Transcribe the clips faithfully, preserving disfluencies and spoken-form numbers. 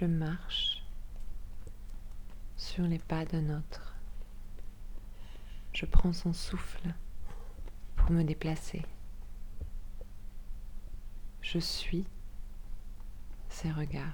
Je marche sur les pas d'un autre. Je prends son souffle pour me déplacer. Je suis ses regards.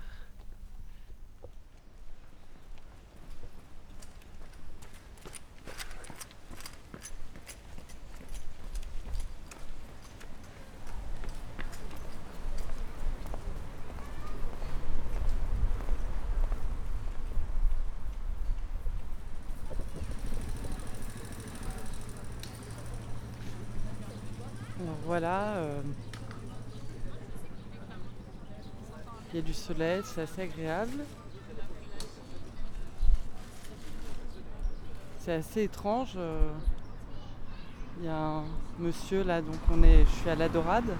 Alors voilà, euh, il y a du soleil, c'est assez agréable. C'est assez étrange. euh, Il y a un monsieur là, donc on est, je suis à la Dorade.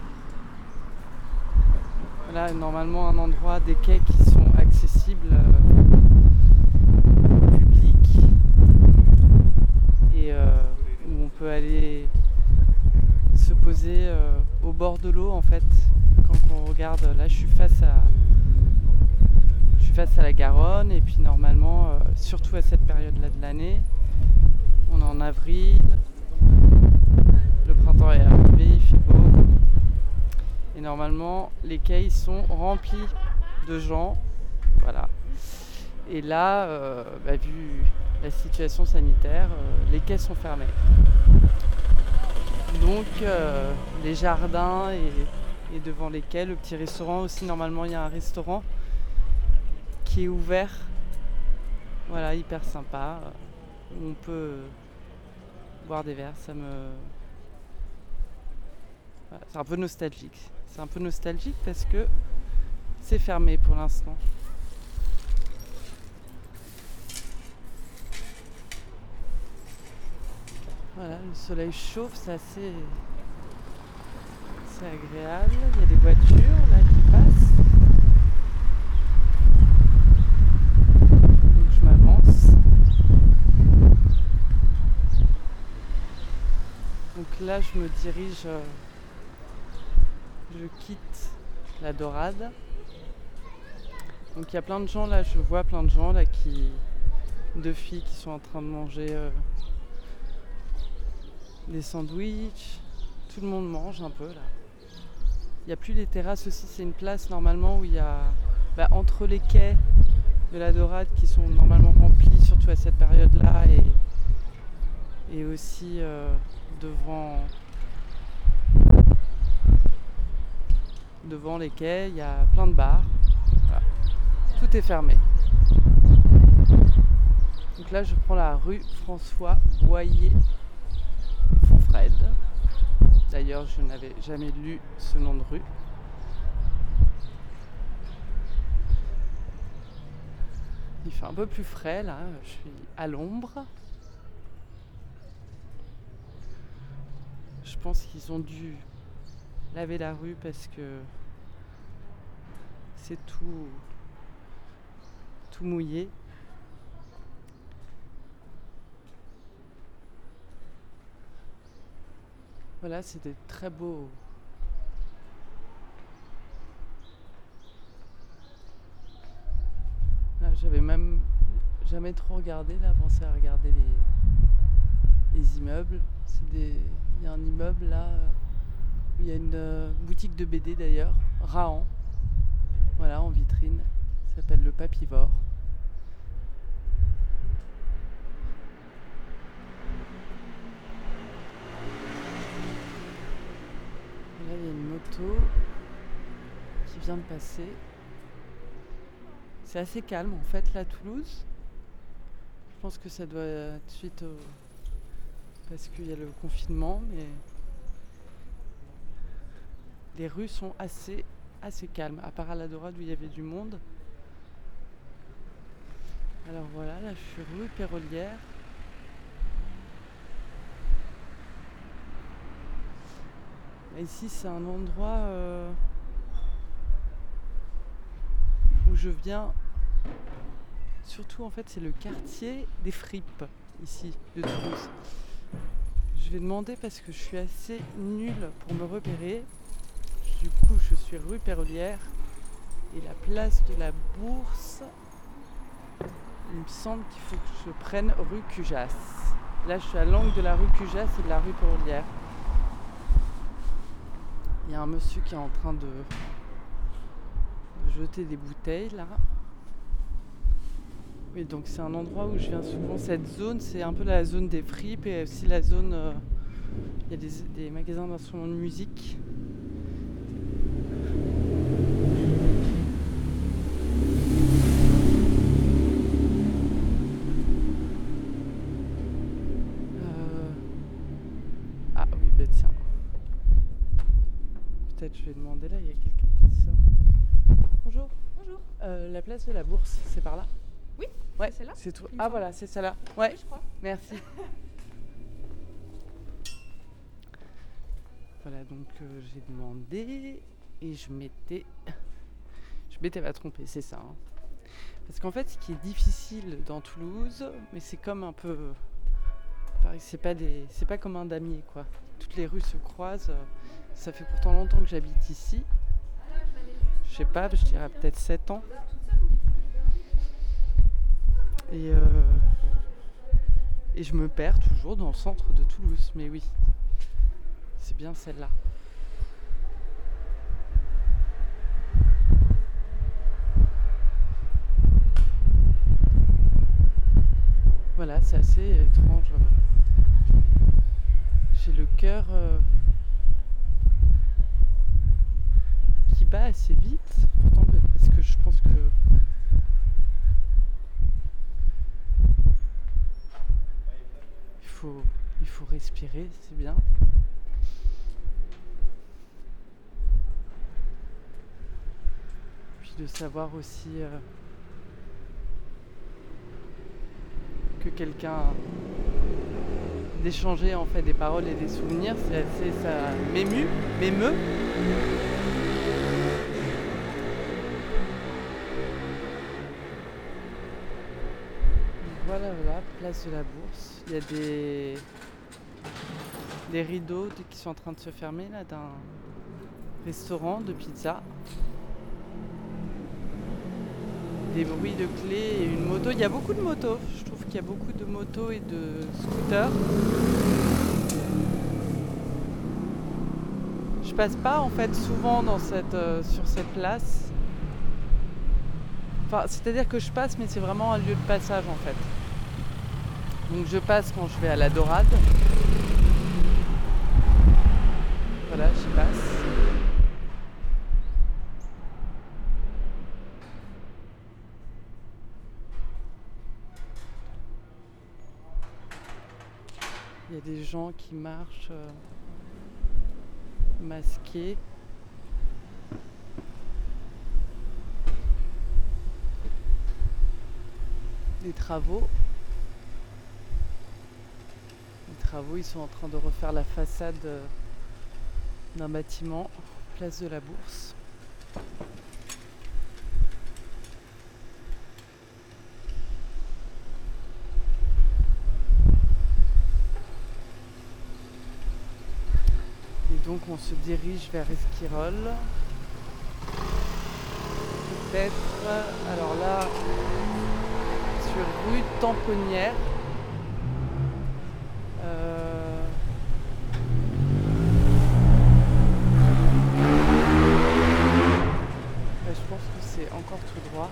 Voilà, normalement un endroit des quais qui sont accessibles euh, au public et euh, où on peut aller se poser euh, au bord de l'eau en fait. Quand on regarde, là je suis face à, je suis face à la Garonne et puis normalement, euh, surtout à cette période-là de l'année, on est en avril, le printemps est arrivé, il fait beau et normalement les quais ils sont remplis de gens, voilà. Et là, euh, bah, vu la situation sanitaire, euh, les quais sont fermés. Donc euh, les jardins et, et devant les quais, le petit restaurant aussi, normalement il y a un restaurant qui est ouvert, voilà, hyper sympa, euh, où on peut boire des verres, ça me... voilà, c'est un peu nostalgique. C'est un peu nostalgique parce que c'est fermé pour l'instant. Voilà, le soleil chauffe, c'est assez, c'est agréable. Il y a des voitures là qui passent. Donc je m'avance. Donc là je me dirige, euh, je quitte la Dorade. Donc il y a plein de gens là, je vois plein de gens là qui, deux filles qui sont en train de manger euh, des sandwichs. Tout le monde mange un peu là. Il n'y a plus les terrasses aussi, c'est une place normalement où il y a bah, entre les quais de la Dorade qui sont normalement remplis, surtout à cette période-là, et, et aussi euh, devant, devant les quais, il y a plein de bars. Voilà. Tout est fermé. Donc là, je prends la rue François Boyer Fonfred. D'ailleurs, je n'avais jamais lu ce nom de rue. Il fait un peu plus frais là, je suis à l'ombre. Je pense qu'ils ont dû laver la rue parce que c'est tout, tout mouillé. Voilà, c'était très beau. Là, j'avais même jamais trop regardé, là, pensé à regarder les, les immeubles. C'est des... Il y a un immeuble là où il y a une euh, boutique de B D d'ailleurs, Rahan. Voilà, en vitrine. Ça s'appelle le Papivore. Là, il y a une moto qui vient de passer. C'est assez calme en fait là à Toulouse. Je pense que ça doit être suite au... parce qu'il y a le confinement, mais les rues sont assez, assez calmes, à part à la Dorade où il y avait du monde. Alors voilà, là je suis rue Pérolière. Et ici c'est un endroit euh, où je viens. Surtout en fait c'est le quartier des fripes ici de Toulouse. Je vais demander parce que je suis assez nulle pour me repérer. Du coup je suis rue Pérolière Et la place de la Bourse, il me semble qu'il faut que je prenne rue Cujas. Là, je suis à l'angle de la rue Cujas et de la rue Corlière. Il y a un monsieur qui est en train de, de jeter des bouteilles là. Oui, donc c'est un endroit où je viens souvent. Cette zone, c'est un peu la zone des fripes et aussi la zone. Euh, il y a des, des magasins d'instruments de musique. Euh, ah oui, bah tiens. Peut-être je vais demander là, il y a quelqu'un qui sort. Bonjour. Bonjour. Euh, la place de la Bourse, c'est par là? Oui, Ouais, c'est celle-là. c'est tout. Il me Ah semble. voilà, c'est celle-là. Ouais, Oui, je crois. merci. Voilà, donc euh, j'ai demandé et je m'étais... Je m'étais pas trompée, c'est ça. hein. Parce qu'en fait, ce qui est difficile dans Toulouse, mais c'est comme un peu... pareil, c'est pas des, c'est pas comme un damier, quoi. Toutes les rues se croisent. euh, Ça fait pourtant longtemps que j'habite ici. Je sais pas, je dirais peut-être sept ans. Et, euh, et je me perds toujours dans le centre de Toulouse. Mais oui, c'est bien celle-là. Voilà, c'est assez étrange. J'ai le cœur euh, qui bat assez vite, pourtant parce que je pense que il faut, il faut respirer, c'est bien. Puis de savoir aussi euh, que quelqu'un d'échanger en fait des paroles et des souvenirs, c'est assez, ça m'émue, m'émeut. Voilà, voilà, place de la Bourse. Il y a des, des rideaux de- qui sont en train de se fermer là d'un restaurant de pizza. Des bruits de clés et une moto. Il y a beaucoup de motos. Je trouve qu'il y a beaucoup de motos et de scooters. Je passe pas en fait souvent dans cette, euh, sur cette place. Enfin, c'est-à-dire que je passe, mais c'est vraiment un lieu de passage en fait. Donc je passe quand je vais à la Dorade. Voilà, j'y passe. Il y a des gens qui marchent euh, masqués. Des travaux. Les travaux, ils sont en train de refaire la façade euh, d'un bâtiment, place de la Bourse. Et donc on se dirige vers Esquirol. Peut-être, alors là, sur rue Tamponnière. Euh, bah, je pense que c'est encore tout droit.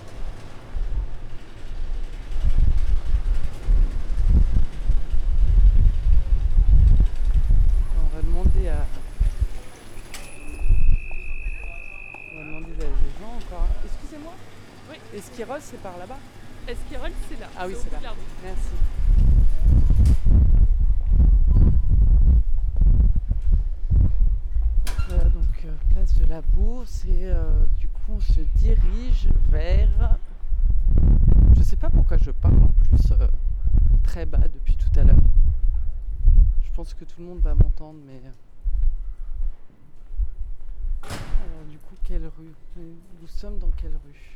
On va demander à... On va demander à des gens encore. hein. Excusez-moi. Oui. Esquirol, c'est par là-bas. Esquirol, c'est là. Ah oui, au c'est bout là. de la rue. Merci. Voilà, donc euh, place de la Bourse et euh, du coup on se dirige vers... Je sais pas pourquoi je parle en plus euh, très bas depuis tout à l'heure. Je pense que tout le monde va m'entendre, mais... Alors du coup, quelle rue? Nous sommes dans quelle rue?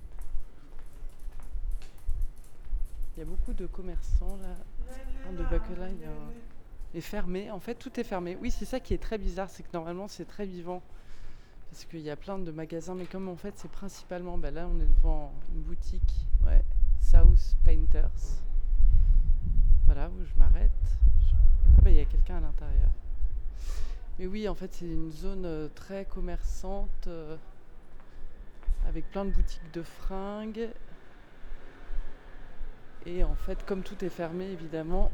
Il y a beaucoup de commerçants là. Ah, de Baquelin, il y a un... est fermé. En fait, tout est fermé. Oui, c'est ça qui est très bizarre, c'est que normalement c'est très vivant. Parce qu'il y a plein de magasins, mais comme en fait c'est principalement, bah là on est devant une boutique, ouais, South Painters. Voilà, où je m'arrête. Ah bah il y a quelqu'un à l'intérieur. Mais oui, en fait c'est une zone euh, très commerçante, euh, avec plein de boutiques de fringues. Et en fait, comme tout est fermé, évidemment,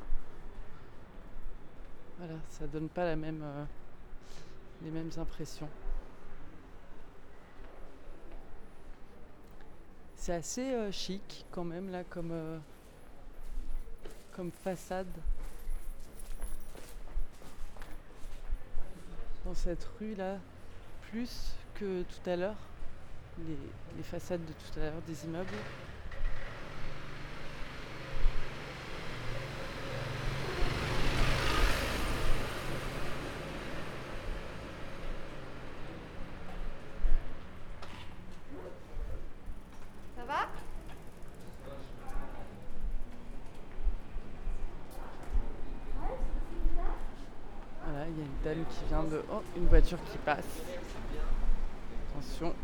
voilà, ça donne pas la même, euh, les mêmes impressions. C'est assez euh, chic quand même là comme, euh, comme façade dans cette rue là, plus que tout à l'heure, les, les façades de tout à l'heure des immeubles. Ça va? Voilà, il y a une dame qui vient de... Oh, une voiture qui passe. Attention.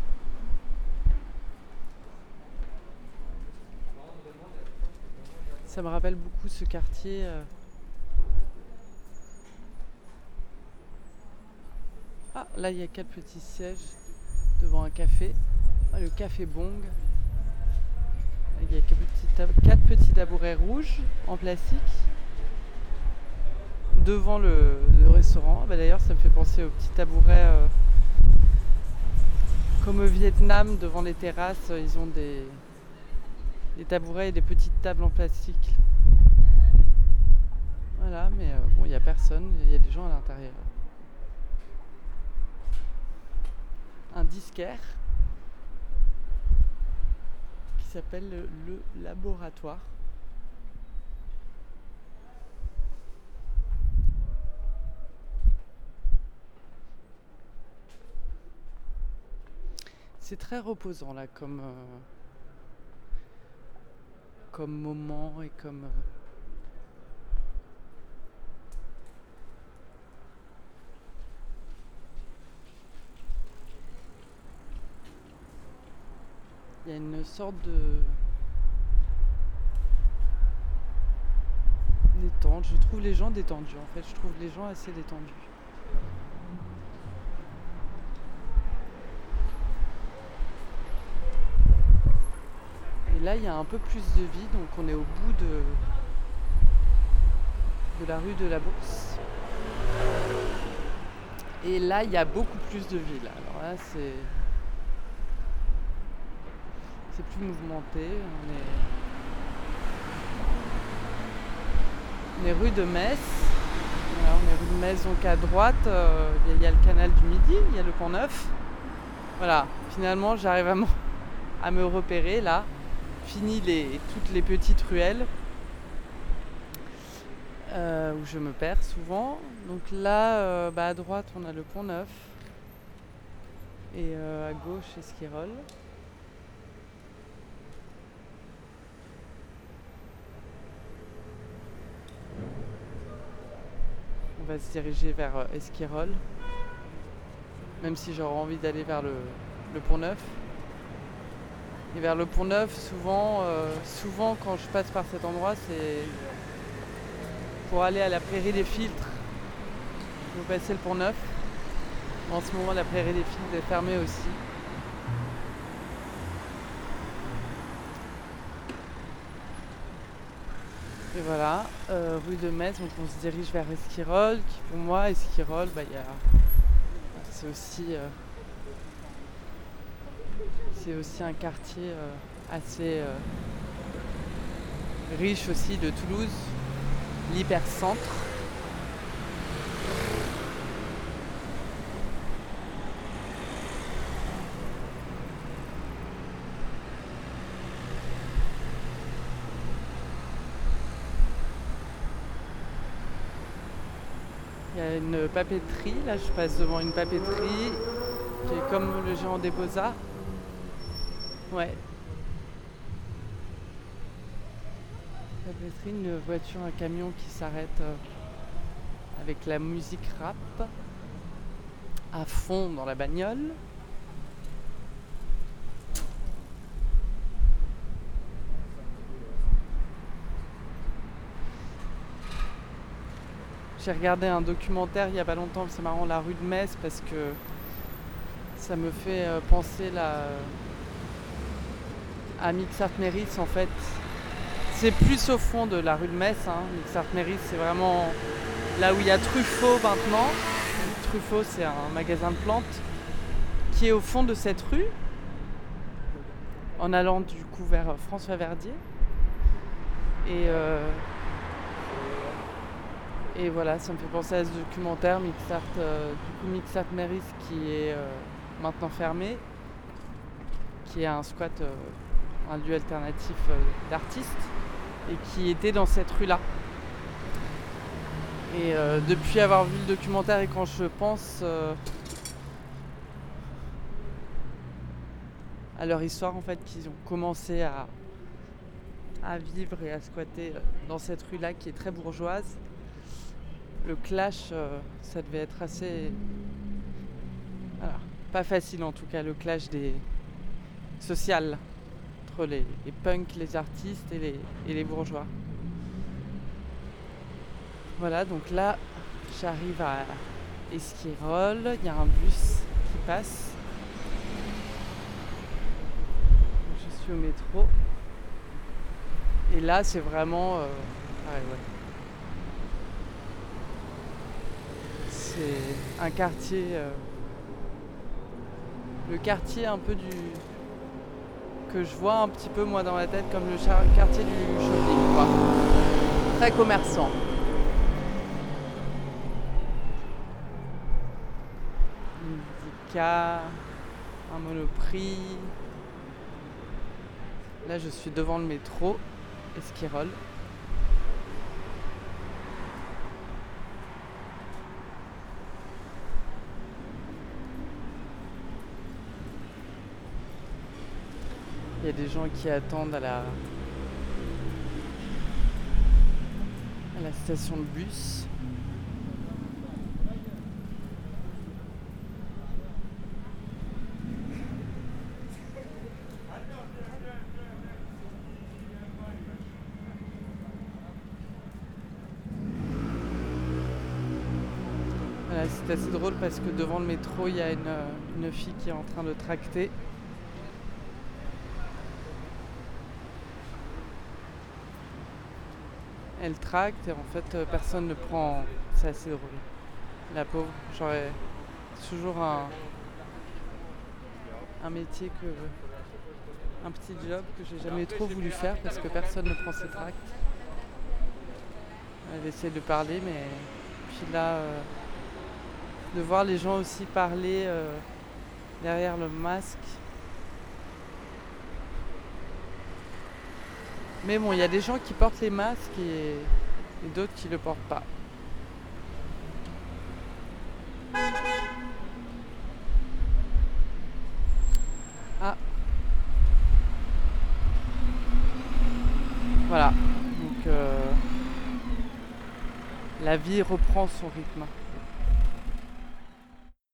Ça me rappelle beaucoup ce quartier. euh. Ah, là, il y a quatre petits sièges devant un café. Ah, le café Bong. Il y a quatre petits, tab- quatre petits tabourets rouges en plastique devant le, le restaurant. Bah, d'ailleurs, ça me fait penser aux petits tabourets euh, comme au Vietnam, devant les terrasses. euh, Ils ont des, des tabourets et des petites tables en plastique. Voilà, mais euh, bon, il n'y a personne, il y a des gens à l'intérieur. Un disquaire qui s'appelle le, le laboratoire. C'est très reposant là comme, euh, comme moment et comme... euh, Il y a une sorte de détente. Je trouve les gens détendus en fait. Je trouve les gens assez détendus. Et là, il y a un peu plus de vie. Donc on est au bout de, de la rue de la Bourse. Et là, il y a beaucoup plus de vie. Là. Alors là, c'est... C'est plus mouvementé. On est... On est rue de Metz. Voilà, on est rue de Metz, donc à droite, euh, il y, y a le canal du Midi, il y a le Pont Neuf. Voilà, finalement, j'arrive à, à me repérer là. Fini les, toutes les petites ruelles euh, où je me perds souvent. Donc là, euh, bah à droite, on a le Pont Neuf. Et euh, à gauche, Esquirol. On va se diriger vers euh, Esquirol, même si j'aurais envie d'aller vers le, le Pont Neuf. Et vers le Pont Neuf, souvent, euh, souvent quand je passe par cet endroit, c'est pour aller à la Prairie des Filtres. Je vais passer le Pont Neuf. En ce moment, la Prairie des Filtres est fermée aussi. Et voilà, euh, rue de Metz, donc on se dirige vers Esquirol, qui pour moi, Esquirol, bah, y a... c'est aussi, euh... c'est aussi un quartier euh, assez euh... riche aussi de Toulouse, l'hypercentre. Il y a une papeterie, là je passe devant une papeterie qui est comme le géant des Beaux-Arts. Ouais. Papeterie, une voiture, un camion qui s'arrête euh, avec la musique rap. à fond dans la bagnole. J'ai regardé un documentaire il y a pas longtemps, c'est marrant, la rue de Metz, parce que ça me fait euh, penser là, à Mixart-Meris en fait. C'est plus au fond de la rue de Metz, hein. Mixart-Meris, c'est vraiment là où il y a Truffaut maintenant. Truffaut, c'est un magasin de plantes qui est au fond de cette rue, en allant du coup vers François Verdier. Et, euh, et voilà, ça me fait penser à ce documentaire Mixart, euh, du coup Mixart-Meris qui est euh, maintenant fermé, qui est un squat, euh, un lieu alternatif euh, d'artistes, et qui était dans cette rue-là. Et euh, depuis avoir vu le documentaire et quand je pense euh, à leur histoire, en fait, qu'ils ont commencé à, à vivre et à squatter dans cette rue-là qui est très bourgeoise, le clash, euh, ça devait être assez... Voilà, pas facile en tout cas, le clash des social entre les, les punks, les artistes et les, et les bourgeois. Voilà, donc là, j'arrive à Esquirol, il y a un bus qui passe. Je suis au métro. Et là, c'est vraiment... Euh... Ah ouais, ouais. C'est un quartier... Euh... Le quartier un peu du... que je vois un petit peu, moi, dans ma tête, comme le char... quartier du shopping, quoi. Très commerçant. Un Monoprix. Là, je suis devant le métro Esquirol. Il y a des gens qui attendent à la à la station de bus. Voilà, c'est assez drôle parce que devant le métro, il y a une, une fille qui est en train de tracter. Elle tracte et en fait personne ne prend. C'est assez drôle. La pauvre, j'aurais toujours un, un métier que. Un petit job que j'ai jamais trop voulu faire parce que personne ne prend ses tracts. Elle essaie de parler, mais puis là, euh, de voir les gens aussi parler euh, derrière le masque. Mais bon, il y a des gens qui portent les masques et, et d'autres qui ne le portent pas. Ah. Voilà. Donc, euh, la vie reprend son rythme.